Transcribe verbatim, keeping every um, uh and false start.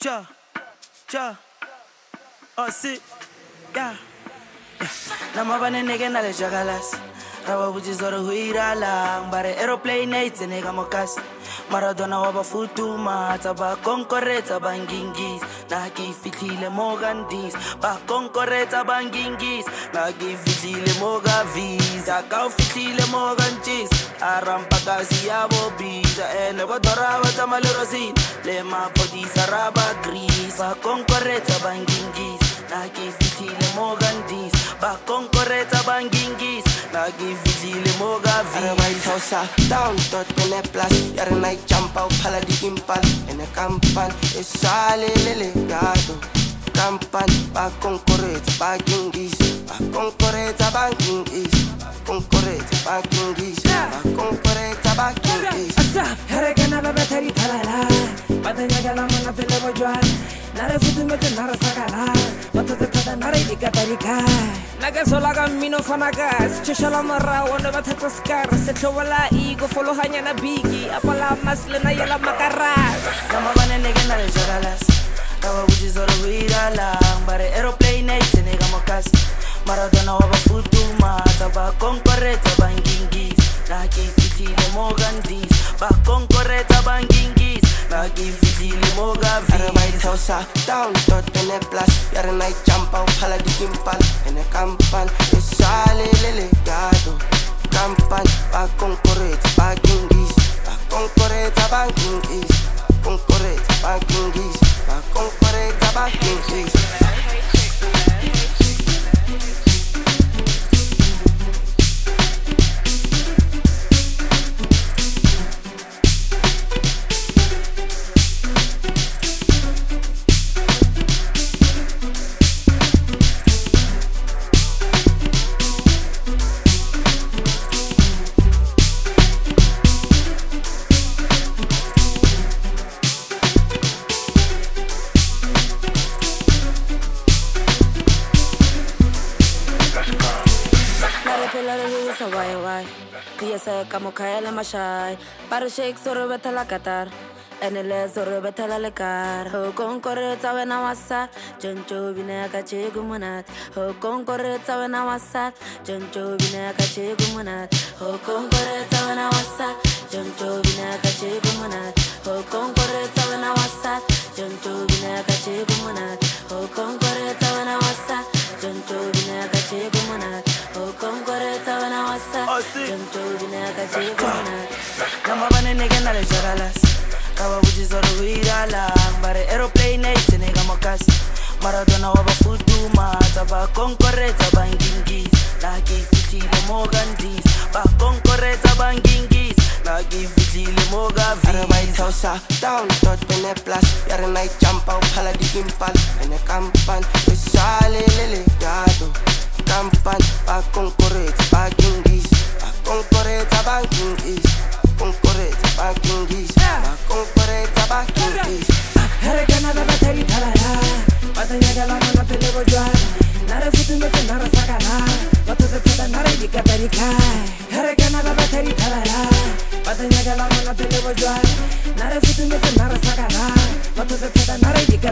Ja, ja, oh si, yeah. Nama bane nege na le jagalas. Rawa buji zoro huira lang. Bare aeroplane nights nega mokas. Maradona waba futuma. Taba konkoreta bangingis. Nagi fitile mogandis. Ba konkoreta bangingis. Nagi fitile mogavis. Daka fitile moganchis. Arampa kasi yabo bisa. Ene badora wata malerosin. Lema podi saraba gris. Ba konkoreta bangingis. Nagi fitile mogandis. Ba konkoreta bangingis. Nagi fitile mogavis. Everybody toss out down, tot in the plus. Yara night jump out, pala di impal. In the campan, it's sale lele gado. Campan, ba konkoreta bangingis. Ba konkoreta bangingis. Konkoreta bangingis. Ba konkoreta bangingis. Harekana baba tari talala. Badanya gala mana tele bojuan. Nare futu mete nara sakala. Mata te pada nare dika tarika. Naga solaga mino fanagas. Cheshala mara wanda bata taskar. Setlo wala igo follow hanya na bigi. Apala masle na yala makaras. Nama bane nege na le jagalas. Rawa buji zoro huira lang. Bare aeroplane nights nega mokas. Maradona waba futuma. Taba konkoreta bangingis. Nagi fitile mogandis. Ba konkoreta bangingis. Nagi fitile mogavis. Everybody toss out down, tot in the plus. Yara night jump out, pala di impal. In the campan, it's sale lele gado. Campan, ba konkoreta bangingis. Ba konkoreta bangingis. Konkoreta bangingis. Ba konkoreta bangingis. Piese como kaele mashai. Para shake soro betala Qatar. Enele soro betala lekar. Ho konkoreta wena wasat. Jonjo bine akache gumunat. Ho konkoreta wena wasat. Jonjo bine akache gumunat. Ho konkoreta wena wasat. Jonjo bine akache gumunat. Ho konkoreta wena wasat. Jonjo bine akache gumunat. Ho konkoreta wena wasat. Jonjo bine akache gumunat. Ho konkoreta wena wasat. Jonjo bine akache gumunat. Nama bane nege na le jagalas. Rawa buji zoro huira lang. Bare aeroplane nights nega mokas. Maradona waba futuma. Taba konkoreta bangingis. Nagi fitile mogandis. Ba konkoreta bangingis. Nagi fitile mogavis. Everybody toss out down, tot in the plus. Yara night jump out, pala di impal. In the campan, it's sale lele gado. Campan, ba konkoreta bangingis. Ba konkoreta bangingis. Konkoreta bangingis. Ba konkoreta bangingis. Harekana baba tari talala. Badanya gala mana tele bojuan. Nare futu mete nara sakala. Mata te pada nare dika tarika. Harekana baba tari talala. Badanya gala mana tele bojuan. Nare futu mete nara sakala. Mata te pada nare dika